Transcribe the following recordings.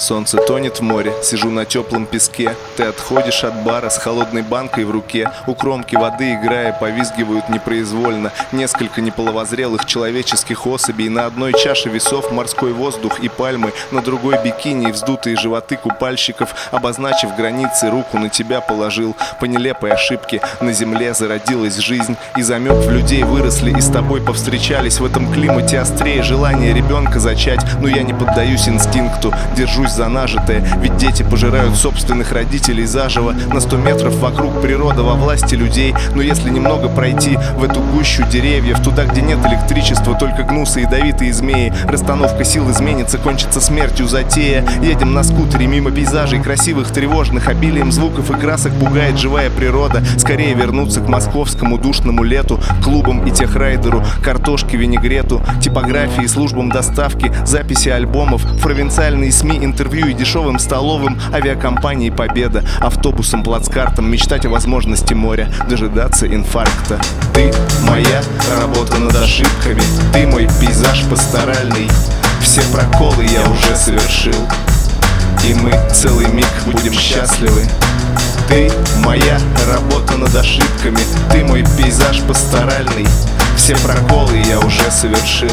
Солнце тонет в море, сижу на теплом песке. Ты отходишь от бара с холодной банкой в руке. У кромки воды, играя, повизгивают непроизвольно несколько неполовозрелых человеческих особей. На одной чаше весов морской воздух и пальмы, на другой бикини и вздутые животы купальщиков. Обозначив границы, руку на тебя положил. По нелепой ошибке на земле зародилась жизнь, и замек в людей выросли и с тобой повстречались. В этом климате острее желание ребенка зачать. Но я не поддаюсь инстинкту, держусь за нажитое, ведь дети пожирают собственных родителей заживо. На 100 метров вокруг природа во власти людей. Но если немного пройти в эту гущу деревьев, туда, где нет электричества, только гнусы ядовитые змеи, расстановка сил изменится, кончится смертью затея. Едем на скутере мимо пейзажей красивых, тревожных, обилием звуков и красок пугает живая природа. Скорее вернуться к московскому душному лету, клубам и техрайдеру, картошке, винегрету, типографии, службам доставки, записи альбомов, провинциальные СМИ, интервью и дешевым столовым, авиакомпании «Победа», автобусом, плацкартом, мечтать о возможности моря, дожидаться инфаркта. Ты моя работа над ошибками, ты мой пейзаж пасторальный. Все проколы я уже совершил, и мы целый миг будем счастливы. Ты моя работа над ошибками, ты мой пейзаж пасторальный. Все проколы я уже совершил,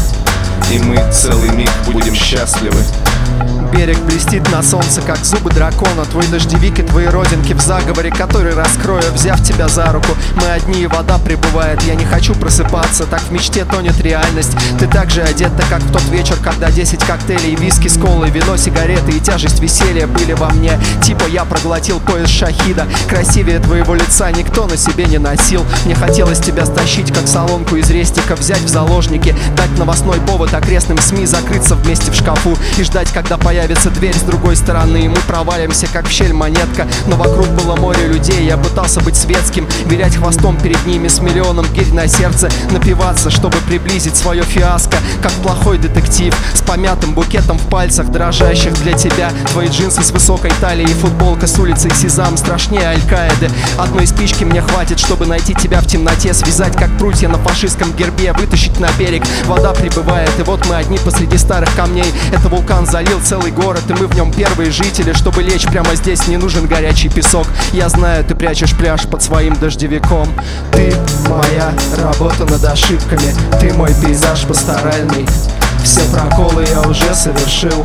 и мы целый миг будем счастливы. Берег блестит на солнце, как зубы дракона. Твой дождевик и твои родинки в заговоре, который раскрою, взяв тебя за руку. Мы одни, и вода прибывает. Я не хочу просыпаться, так в мечте тонет реальность. Ты так же одета, как в тот вечер, когда 10 коктейлей, виски с колой, вино, сигареты и тяжесть веселья были во мне. Типа я проглотил пояс шахида. Красивее твоего лица никто на себе не носил. Мне хотелось тебя стащить, как солонку из рестика, взять в заложники, дать новостной повод окрестным СМИ, закрыться вместе в шкафу и ждать, когда появится дверь с другой стороны, и мы провалимся, как в щель монетка. Но вокруг было море людей, я пытался быть светским, вилять хвостом перед ними с миллионом гирь на сердце, напиваться, чтобы приблизить свое фиаско, как плохой детектив, с помятым букетом в пальцах, дрожащих для тебя. Твои джинсы с высокой талией и футболка с улицы Сезам страшнее Аль-Каиды. Одной спички мне хватит, чтобы найти тебя в темноте, связать, как прутья на фашистском гербе, вытащить на берег. Вода прибывает, и вот мы одни посреди старых камней. Это вулкан залил целый город, и мы в нем первые жители. Чтобы лечь прямо здесь, не нужен горячий песок. Я знаю, ты прячешь пляж под своим дождевиком. Ты моя работа над ошибками, ты мой пейзаж пасторальный. Все проколы я уже совершил,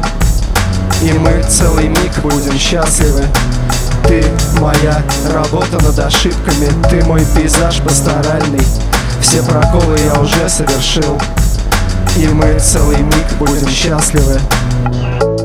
и мы целый миг будем счастливы. Ты моя работа над ошибками, ты мой пейзаж пасторальный. Все проколы я уже совершил, и мы целый миг будем счастливы.